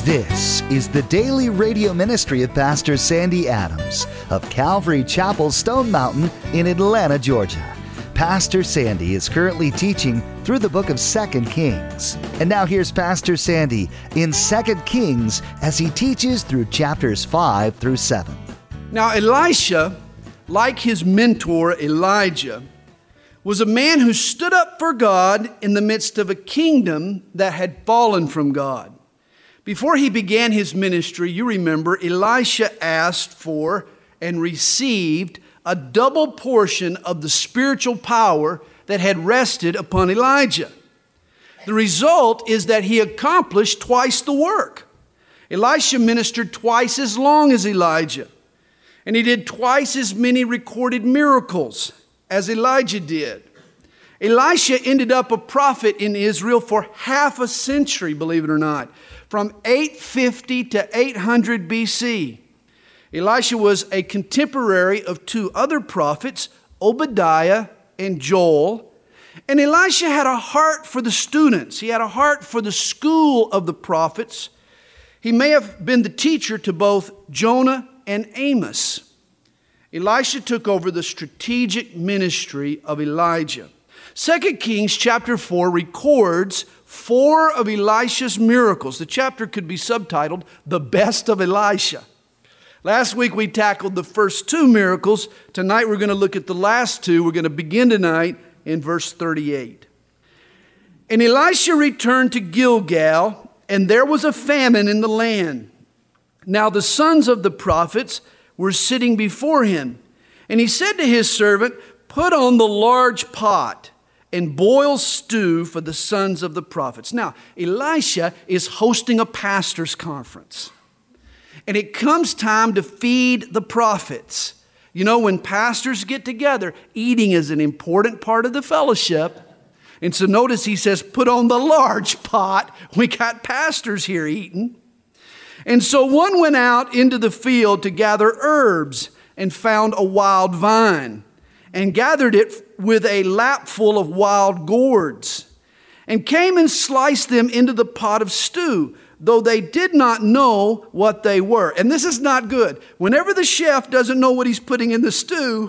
This is the daily radio ministry of Pastor Sandy Adams of Calvary Chapel, Stone Mountain in Atlanta, Georgia. Pastor Sandy is currently teaching through the book of 2 Kings. And now here's Pastor Sandy in 2 Kings as he teaches through chapters 5 through 7. Now Elisha, like his mentor Elijah, was a man who stood up for God in the midst of a kingdom that had fallen from God. Before he began his ministry, you remember, Elisha asked for and received a double portion of the spiritual power that had rested upon Elijah. The result is that he accomplished twice the work. Elisha ministered twice as long as Elijah, and he did twice as many recorded miracles as Elijah did. Elisha ended up a prophet in Israel for half a century, believe it or not, from 850 to 800 BC. Elisha was a contemporary of two other prophets, Obadiah and Joel. And Elisha had a heart for the students. He had a heart for the school of the prophets. He may have been the teacher to both Jonah and Amos. Elisha took over the strategic ministry of Elijah. 2 Kings chapter 4 records 4 of Elisha's miracles. The chapter could be subtitled, The Best of Elisha. Last week we tackled the first 2 miracles. Tonight we're going to look at the last 2. We're going to begin tonight in verse 38. And Elisha returned to Gilgal, and there was a famine in the land. Now the sons of the prophets were sitting before him. And he said to his servant, "Put on the large pot and boil stew for the sons of the prophets." Now, Elisha is hosting a pastor's conference. And it comes time to feed the prophets. You know, when pastors get together, eating is an important part of the fellowship. And so notice he says, put on the large pot. We got pastors here eating. And so one went out into the field to gather herbs and found a wild vine and gathered it with a lapful of wild gourds and came and sliced them into the pot of stew, though they did not know what they were. And this is not good. Whenever the chef doesn't know what he's putting in the stew,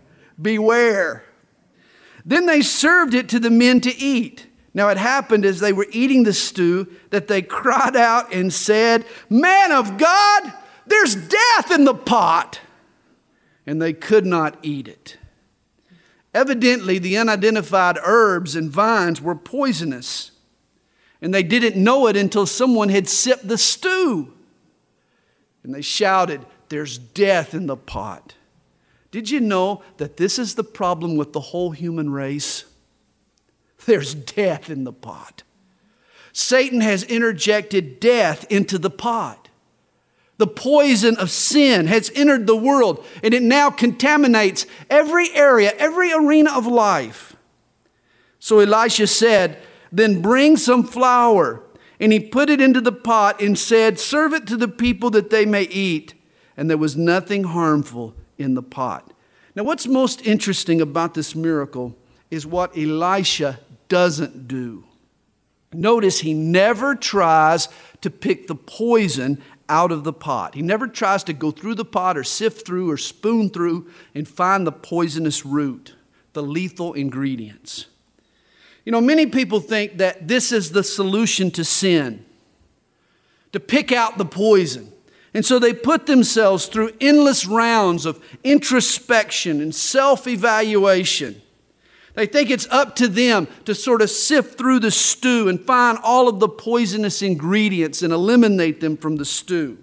beware. Then they served it to the men to eat. Now it happened as they were eating the stew that they cried out and said, "Man of God, there's death in the pot." And they could not eat it. Evidently, the unidentified herbs and vines were poisonous. And they didn't know it until someone had sipped the stew. And they shouted, "There's death in the pot." Did you know that this is the problem with the whole human race? There's death in the pot. Satan has interjected death into the pot. The poison of sin has entered the world, and it now contaminates every area, every arena of life. So Elisha said, "Then bring some flour." And he put it into the pot and said, "Serve it to the people that they may eat." And there was nothing harmful in the pot. Now what's most interesting about this miracle is what Elisha doesn't do. Notice he never tries to pick the poison out of the pot. He never tries to go through the pot or sift through or spoon through and find the poisonous root, the lethal ingredients. You know, many people think that this is the solution to sin, to pick out the poison. And so they put themselves through endless rounds of introspection and self-evaluation. They think it's up to them to sort of sift through the stew and find all of the poisonous ingredients and eliminate them from the stew.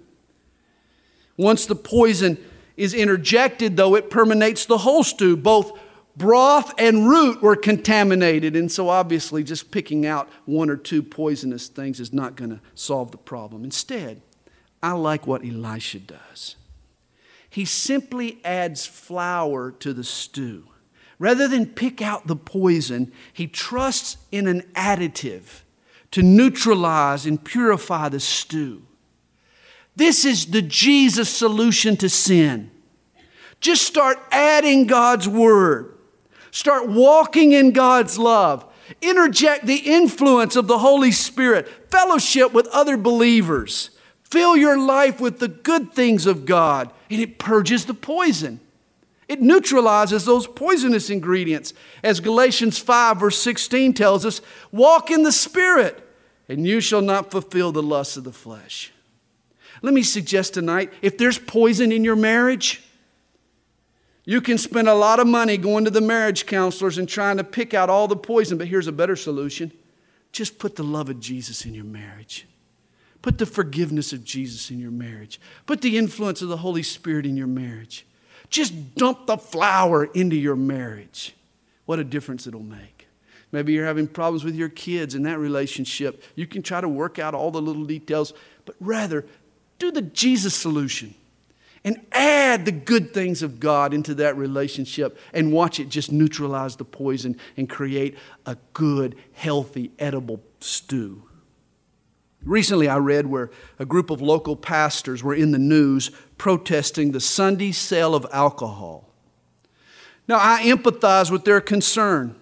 Once the poison is interjected, though, it permeates the whole stew. Both broth and root were contaminated. And so obviously just picking out 1 or 2 poisonous things is not going to solve the problem. Instead, I like what Elisha does. He simply adds flour to the stew. Rather than pick out the poison, he trusts in an additive to neutralize and purify the stew. This is the Jesus solution to sin. Just start adding God's word. Start walking in God's love. Interject the influence of the Holy Spirit. Fellowship with other believers. Fill your life with the good things of God, and it purges the poison. It neutralizes those poisonous ingredients. As Galatians 5 verse 16 tells us, walk in the Spirit, and you shall not fulfill the lusts of the flesh. Let me suggest tonight, if there's poison in your marriage, you can spend a lot of money going to the marriage counselors and trying to pick out all the poison, but here's a better solution. Just put the love of Jesus in your marriage. Put the forgiveness of Jesus in your marriage. Put the influence of the Holy Spirit in your marriage. Just dump the flour into your marriage. What a difference it'll make. Maybe you're having problems with your kids in that relationship. You can try to work out all the little details, but rather do the Jesus solution and add the good things of God into that relationship and watch it just neutralize the poison and create a good, healthy, edible stew. Recently, I read where a group of local pastors were in the news protesting the Sunday sale of alcohol. Now, I empathize with their concern.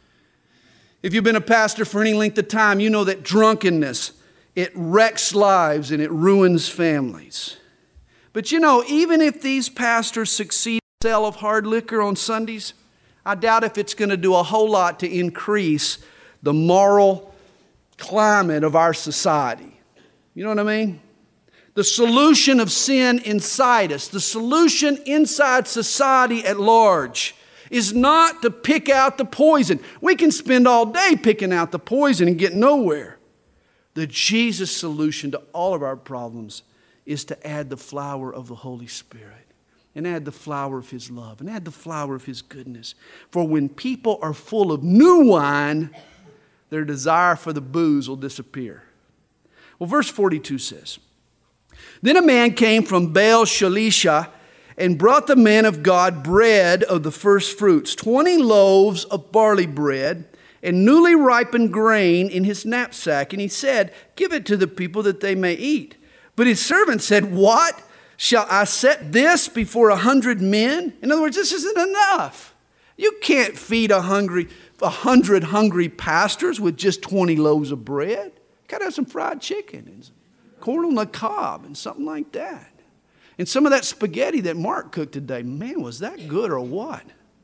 If you've been a pastor for any length of time, you know that drunkenness, it wrecks lives and it ruins families. But you know, even if these pastors succeed in the sale of hard liquor on Sundays, I doubt if it's going to do a whole lot to increase the moral climate of our society. You know what I mean? The solution of sin inside us, the solution inside society at large, is not to pick out the poison. We can spend all day picking out the poison and get nowhere. The Jesus solution to all of our problems is to add the flower of the Holy Spirit and add the flower of His love and add the flower of His goodness. For when people are full of new wine, their desire for the booze will disappear. Well, verse 42 says, Then a man came from Baal Shalisha and brought the man of God bread of the first fruits, 20 loaves of barley bread and newly ripened grain in his knapsack. And he said, Give it to the people that they may eat. But his servant said, What? Shall I set this before 100 men? In other words, this isn't enough. You can't feed 100 hungry pastors with just 20 loaves of bread. Got to have some fried chicken and some corn on the cob and something like that. And some of that spaghetti that Mark cooked today, man, was that good or what?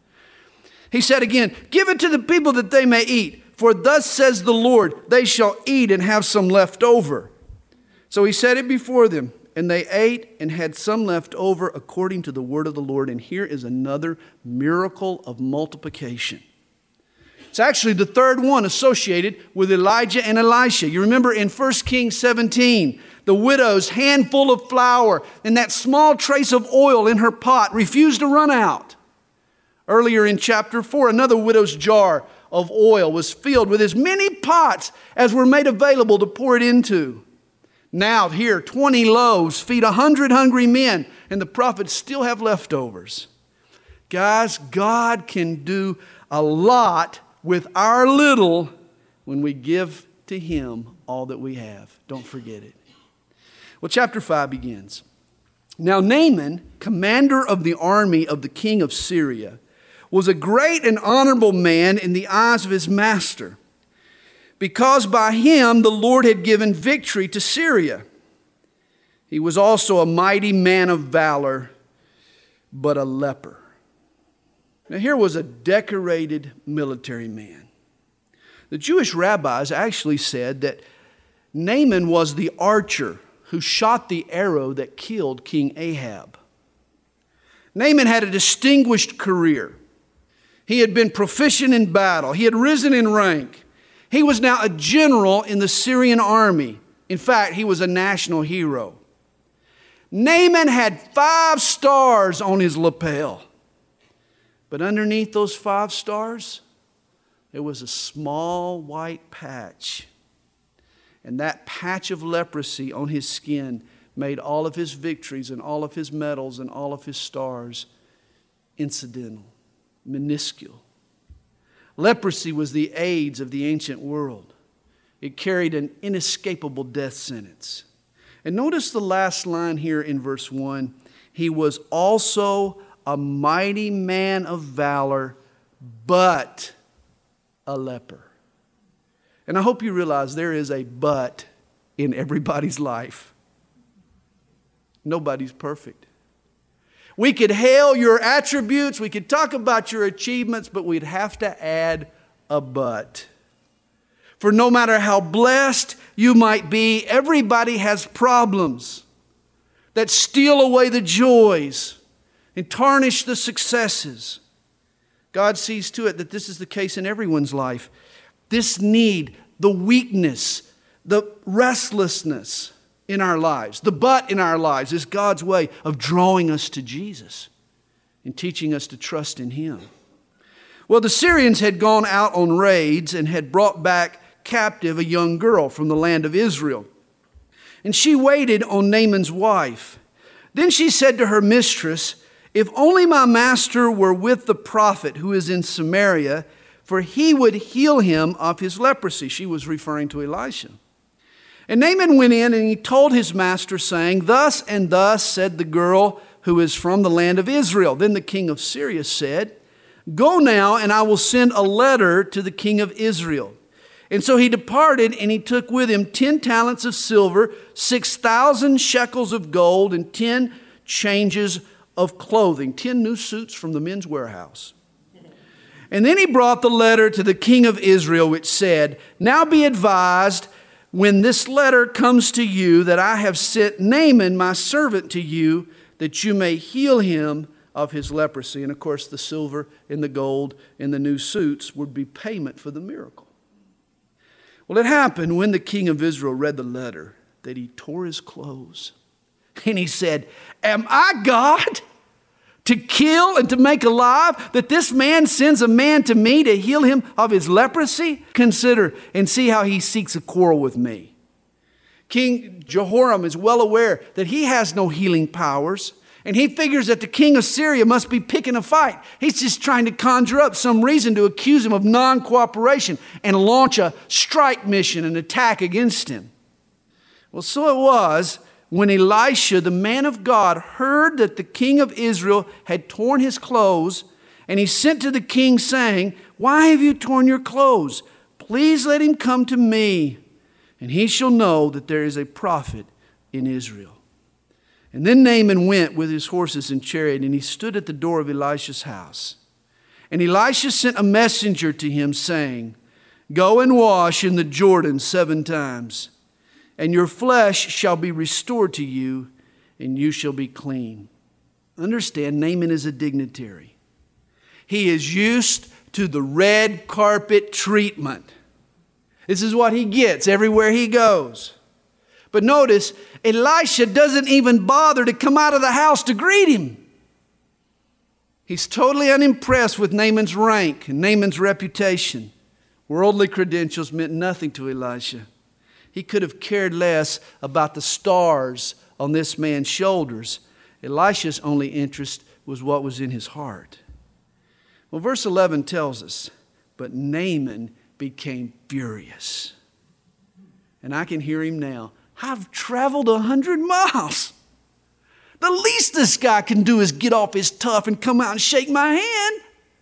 He said again, Give it to the people that they may eat. For thus says the Lord, they shall eat and have some left over. So he set it before them, and they ate and had some left over according to the word of the Lord. And here is another miracle of multiplication. It's actually the third one associated with Elijah and Elisha. You remember in 1 Kings 17, the widow's handful of flour and that small trace of oil in her pot refused to run out. Earlier in chapter 4, another widow's jar of oil was filled with as many pots as were made available to pour it into. Now here, 20 loaves feed 100 hungry men, and the prophets still have leftovers. Guys, God can do a lot with our little when we give to Him all that we have. Don't forget it. Well, chapter 5 begins. Now Naaman, commander of the army of the king of Syria, was a great and honorable man in the eyes of his master, because by him the Lord had given victory to Syria. He was also a mighty man of valor, but a leper. Now here was a decorated military man. The Jewish rabbis actually said that Naaman was the archer who shot the arrow that killed King Ahab. Naaman had a distinguished career. He had been proficient in battle. He had risen in rank. He was now a general in the Syrian army. In fact, he was a national hero. Naaman had 5 stars on his lapel. But underneath those 5 stars, there was a small white patch. And that patch of leprosy on his skin made all of his victories and all of his medals and all of his stars incidental, minuscule. Leprosy was the AIDS of the ancient world. It carried an inescapable death sentence. And notice the last line here in verse 1. He was also a mighty man of valor, but a leper. And I hope you realize there is a but in everybody's life. Nobody's perfect. We could hail your attributes, we could talk about your achievements, but we'd have to add a but. For no matter how blessed you might be, everybody has problems that steal away the joys and tarnish the successes. God sees to it that this is the case in everyone's life. This need, the weakness, the restlessness in our lives, the but in our lives is God's way of drawing us to Jesus and teaching us to trust in Him. Well, the Syrians had gone out on raids and had brought back captive a young girl from the land of Israel. And she waited on Naaman's wife. Then she said to her mistress, "If only my master were with the prophet who is in Samaria, for he would heal him of his leprosy." She was referring to Elisha. And Naaman went in and he told his master, saying, "Thus and thus said the girl who is from the land of Israel." Then the king of Syria said, "Go now, and I will send a letter to the king of Israel." And so he departed, and he took with him 10 talents of silver, 6,000 shekels of gold, and 10 changes of clothing, 10 new suits from the men's warehouse. And then he brought the letter to the king of Israel, which said, "Now be advised, when this letter comes to you, that I have sent Naaman, my servant, to you, that you may heal him of his leprosy." And of course, the silver and the gold and the new suits would be payment for the miracle. Well, it happened when the king of Israel read the letter that he tore his clothes. And he said, "Am I God to kill and to make alive, that this man sends a man to me to heal him of his leprosy? Consider and see how he seeks a quarrel with me." King Jehoram is well aware that he has no healing powers, and he figures that the king of Syria must be picking a fight. He's just trying to conjure up some reason to accuse him of non-cooperation and launch a strike mission, an attack against him. Well, so it was when Elisha, the man of God, heard that the king of Israel had torn his clothes, and he sent to the king saying, "Why have you torn your clothes? Please let him come to me, and he shall know that there is a prophet in Israel." And then Naaman went with his horses and chariot, and he stood at the door of Elisha's house. And Elisha sent a messenger to him, saying, "Go and wash in the Jordan 7 times. And your flesh shall be restored to you, and you shall be clean." Understand, Naaman is a dignitary. He is used to the red carpet treatment. This is what he gets everywhere he goes. But notice, Elisha doesn't even bother to come out of the house to greet him. He's totally unimpressed with Naaman's rank and Naaman's reputation. Worldly credentials meant nothing to Elisha. He could have cared less about the stars on this man's shoulders. Elisha's only interest was what was in his heart. Well, verse 11 tells us, "But Naaman became furious." And I can hear him now. "I've traveled 100 miles. The least this guy can do is get off his tough and come out and shake my hand.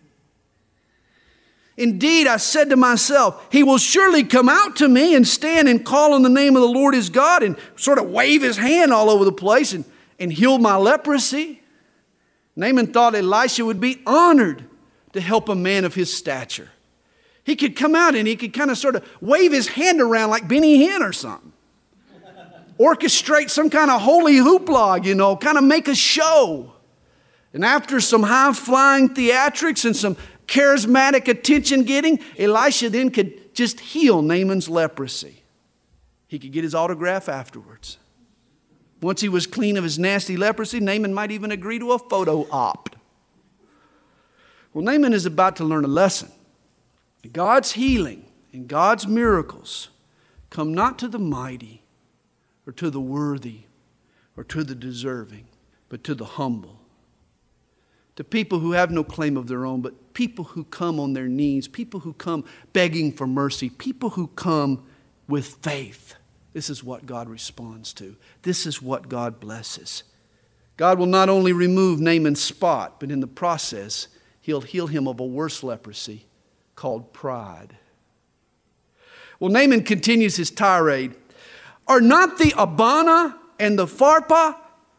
Indeed, I said to myself, he will surely come out to me and stand and call on the name of the Lord his God and sort of wave his hand all over the place and heal my leprosy." Naaman thought Elisha would be honored to help a man of his stature. He could come out and he could kind of sort of wave his hand around like Benny Hinn or something. Orchestrate some kind of holy hoopla, kind of make a show. And after some high-flying theatrics and some charismatic attention-getting, Elisha then could just heal Naaman's leprosy. He could get his autograph afterwards. Once he was clean of his nasty leprosy, Naaman might even agree to a photo op. Well, Naaman is about to learn a lesson. God's healing and God's miracles come not to the mighty or to the worthy or to the deserving, but to the humble. To people who have no claim of their own, but people who come on their knees, people who come begging for mercy, people who come with faith. This is what God responds to. This is what God blesses. God will not only remove Naaman's spot, but in the process, he'll heal him of a worse leprosy called pride. Well, Naaman continues his tirade. "Are not the Abana and the Pharpar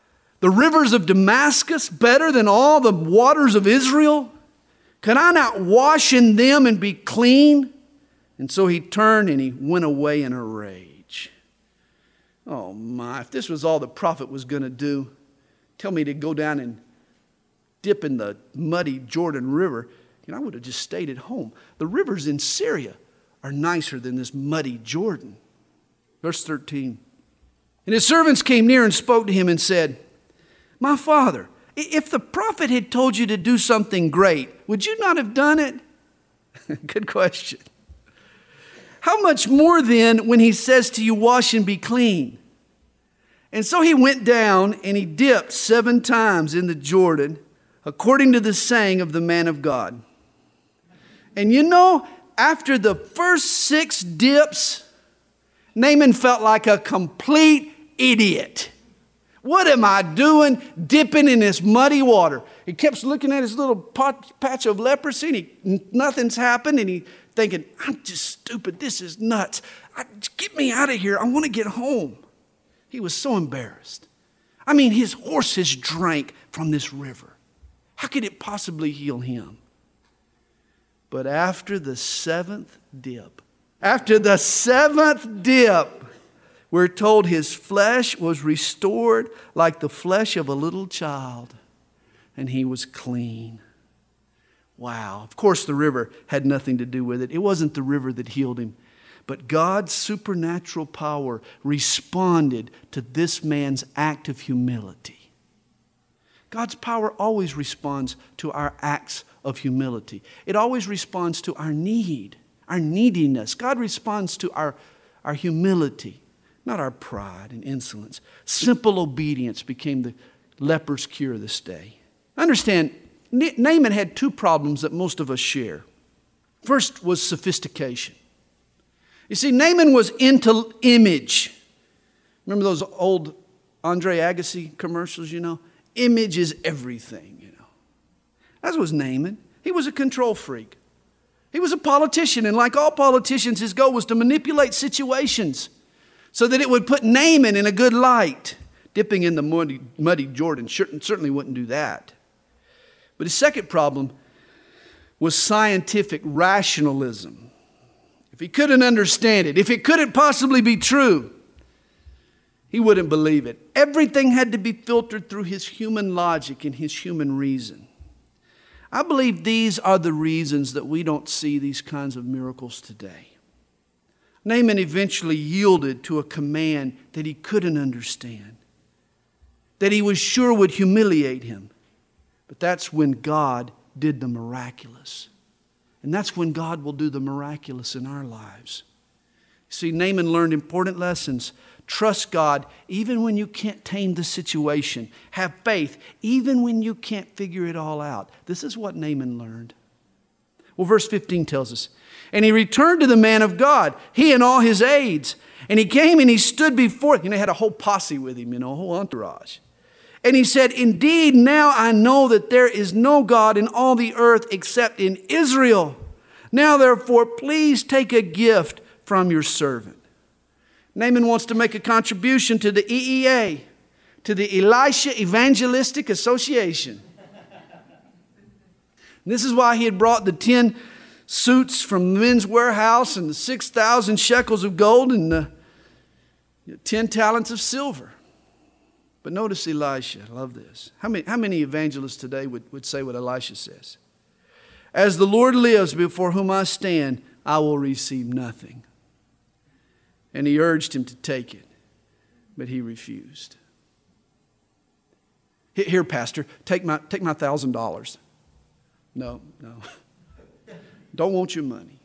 the rivers of Damascus better than all the waters of Israel? Can I not wash in them and be clean?" And so he turned and he went away in a rage. Oh my, if this was all the prophet was going to do, tell me to go down and dip in the muddy Jordan River, I would have just stayed at home. The rivers in Syria are nicer than this muddy Jordan. Verse 13. "And his servants came near and spoke to him and said, 'My father, if the prophet had told you to do something great, would you not have done it?'" Good question. "How much more then when he says to you, 'Wash and be clean'?" And so he went down and he dipped 7 times in the Jordan, according to the saying of the man of God. And after the first 6 dips, Naaman felt like a complete idiot. What am I doing dipping in this muddy water? He kept looking at his little patch of leprosy and nothing's happened. And he thinking, "I'm just stupid. This is nuts. Get me out of here. I want to get home." He was so embarrassed. His horses drank from this river. How could it possibly heal him? But after the 7th dip, we're told his flesh was restored like the flesh of a little child, and he was clean. Wow. Of course, the river had nothing to do with it. It wasn't the river that healed him. But God's supernatural power responded to this man's act of humility. God's power always responds to our acts of humility. It always responds to our need, our neediness. God responds to our humility, not our pride and insolence. Simple obedience became the leper's cure this day. Understand, Naaman had 2 problems that most of us share. First was sophistication. You see, Naaman was into image. Remember those old Andre Agassi commercials, Image is everything, That was Naaman. He was a control freak. He was a politician, and like all politicians, his goal was to manipulate situations so that it would put Naaman in a good light. Dipping in the muddy Jordan certainly wouldn't do that. But his second problem was scientific rationalism. If he couldn't understand it, if it couldn't possibly be true, he wouldn't believe it. Everything had to be filtered through his human logic and his human reason. I believe these are the reasons that we don't see these kinds of miracles today. Naaman eventually yielded to a command that he couldn't understand, that he was sure would humiliate him. But that's when God did the miraculous. And that's when God will do the miraculous in our lives. See, Naaman learned important lessons. Trust God even when you can't tame the situation. Have faith even when you can't figure it all out. This is what Naaman learned. Well, verse 15 tells us, "And he returned to the man of God, he and all his aides. And he came and he stood before him." He had a whole posse with him, a whole entourage. "And he said, 'Indeed, now I know that there is no God in all the earth except in Israel. Now, therefore, please take a gift from your servant.'" Naaman wants to make a contribution to the EEA, to the Elisha Evangelistic Association. And this is why he had brought the 10 suits from the Men's Warehouse and the 6,000 shekels of gold and the 10 talents of silver. But notice Elisha. I love this. How many evangelists today would say what Elisha says? "As the Lord lives before whom I stand, I will receive nothing." And he urged him to take it, but he refused. "Here, Pastor, take my $1,000. No. Don't want your money.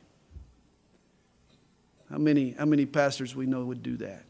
How many pastors we know would do that?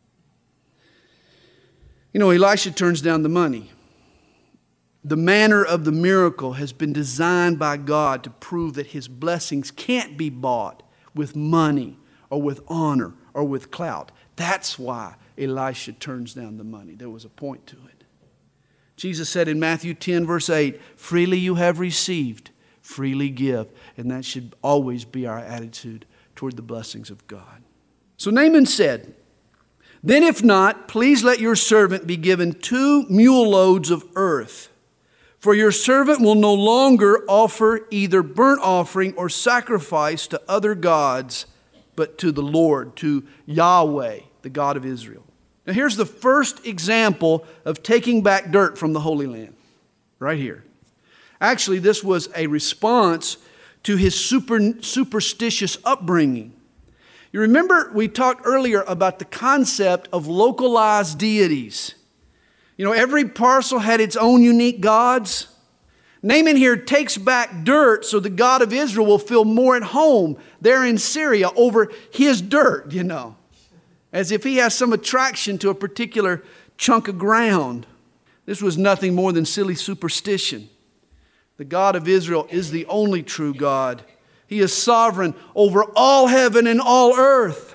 Elisha turns down the money. The manner of the miracle has been designed by God to prove that his blessings can't be bought with money or with honor or with clout. That's why Elisha turns down the money. There was a point to it. Jesus said in Matthew 10, verse 8, "Freely you have received, freely give." And that should always be our attitude toward the blessings of God. So Naaman said, Then if not, please let your servant be given 2 mule loads of earth. For your servant will no longer offer either burnt offering or sacrifice to other gods, but to the Lord, to Yahweh, the God of Israel. Now here's the first example of taking back dirt from the Holy Land, right here. Actually, this was a response to his superstitious upbringing. You remember we talked earlier about the concept of localized deities. You know, every parcel had its own unique gods. Naaman here takes back dirt so the God of Israel will feel more at home there in Syria over his dirt, you know, as if he has some attraction to a particular chunk of ground. This was nothing more than silly superstition. The God of Israel is the only true God. He is sovereign over all heaven and all earth.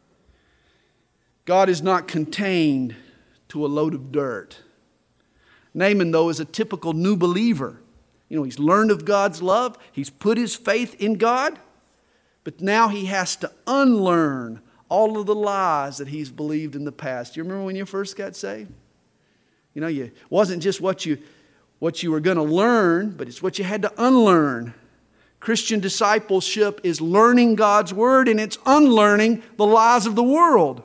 God is not contained to a load of dirt. Naaman, though, is a typical new believer. You know, he's learned of God's love. He's put his faith in God. But now he has to unlearn all of the lies that he's believed in the past. You remember when you first got saved? You know, it wasn't just what you were going to learn, but it's what you had to unlearn. Christian discipleship is learning God's word, and it's unlearning the lies of the world.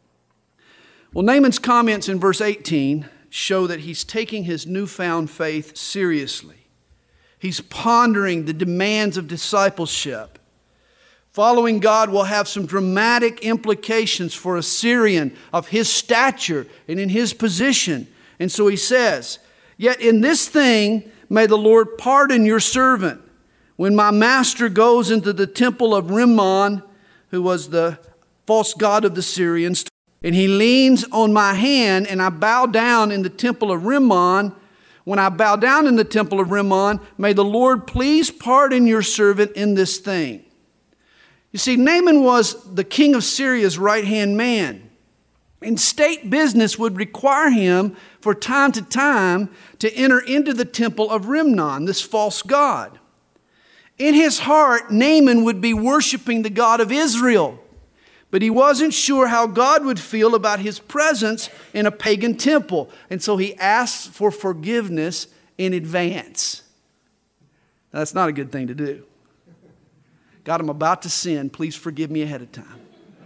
Well, Naaman's comments in verse 18 show that he's taking his newfound faith seriously. He's pondering the demands of discipleship. Following God will have some dramatic implications for a Syrian of his stature and in his position. And so he says, "Yet in this thing may the Lord pardon your servant. When my master goes into the temple of Rimmon," who was the false god of the Syrians, "and he leans on my hand, and I bow down in the temple of Rimmon. When I bow down in the temple of Rimmon, may the Lord please pardon your servant in this thing." You see, Naaman was the king of Syria's right-hand man. And state business would require him for time to time to enter into the temple of Rimmon, this false god. In his heart, Naaman would be worshiping the God of Israel. But he wasn't sure how God would feel about his presence in a pagan temple. And so he asks for forgiveness in advance. Now, that's not a good thing to do. God, I'm about to sin. Please forgive me ahead of time.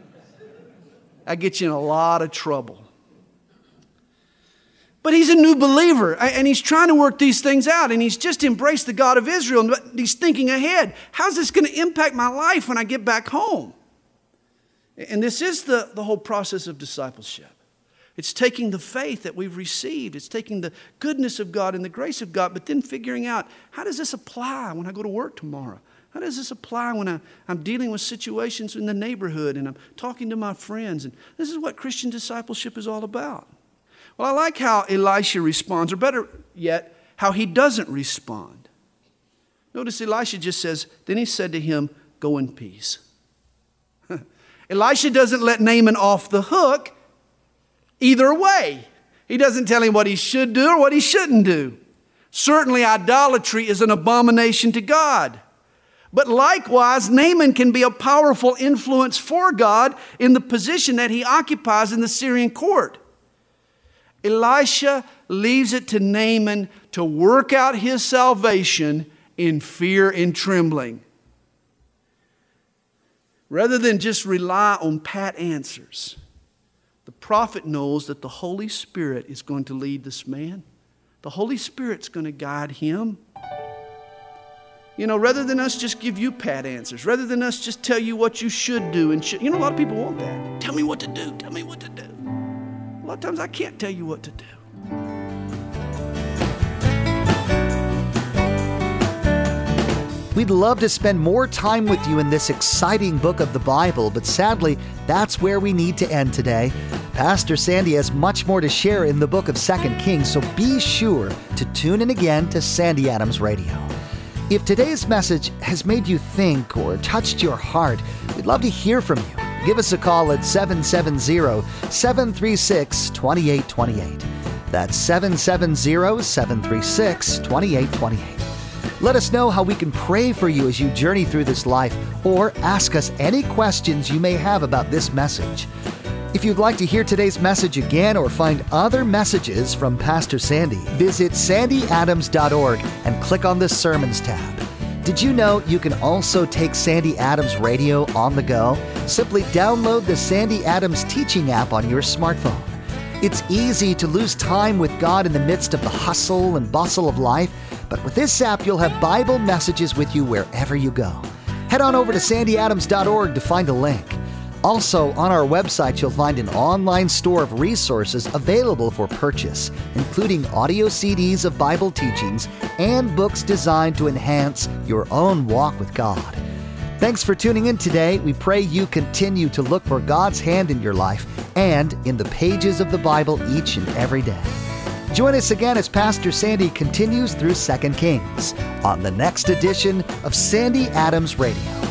That gets you in a lot of trouble. But he's a new believer, and he's trying to work these things out, and he's just embraced the God of Israel, and he's thinking ahead. How's this going to impact my life when I get back home? And this is the whole process of discipleship. It's taking the faith that we've received. It's taking the goodness of God and the grace of God, but then figuring out, how does this apply when I go to work tomorrow? How does this apply when I'm dealing with situations in the neighborhood and I'm talking to my friends? And this is what Christian discipleship is all about. Well, I like how Elisha responds, or better yet, how he doesn't respond. Notice Elisha just says, then he said to him, "Go in peace." Elisha doesn't let Naaman off the hook either way. He doesn't tell him what he should do or what he shouldn't do. Certainly idolatry is an abomination to God. But likewise, Naaman can be a powerful influence for God in the position that he occupies in the Syrian court. Elisha leaves it to Naaman to work out his salvation in fear and trembling. Rather than just rely on pat answers, the prophet knows that the Holy Spirit is going to lead this man. The Holy Spirit's going to guide him. You know, rather than us just give you pat answers, rather than us just tell you what you should do and should, you know, a lot of people want that. Tell me what to do. Tell me what to do. A lot of times I can't tell you what to do. We'd love to spend more time with you in this exciting book of the Bible, but sadly, that's where we need to end today. Pastor Sandy has much more to share in the book of 2 Kings, so be sure to tune in again to Sandy Adams Radio. If today's message has made you think or touched your heart, we'd love to hear from you. Give us a call at 770-736-2828. That's 770-736-2828. Let us know how we can pray for you as you journey through this life, or ask us any questions you may have about this message. If you'd like to hear today's message again or find other messages from Pastor Sandy, visit sandyadams.org and click on the Sermons tab. Did you know you can also take Sandy Adams Radio on the go? Simply download the Sandy Adams Teaching app on your smartphone. It's easy to lose time with God in the midst of the hustle and bustle of life, but with this app, you'll have Bible messages with you wherever you go. Head on over to sandyadams.org to find a link. Also, on our website, you'll find an online store of resources available for purchase, including audio CDs of Bible teachings and books designed to enhance your own walk with God. Thanks for tuning in today. We pray you continue to look for God's hand in your life and in the pages of the Bible each and every day. Join us again as Pastor Sandy continues through 2 Kings on the next edition of Sandy Adams Radio.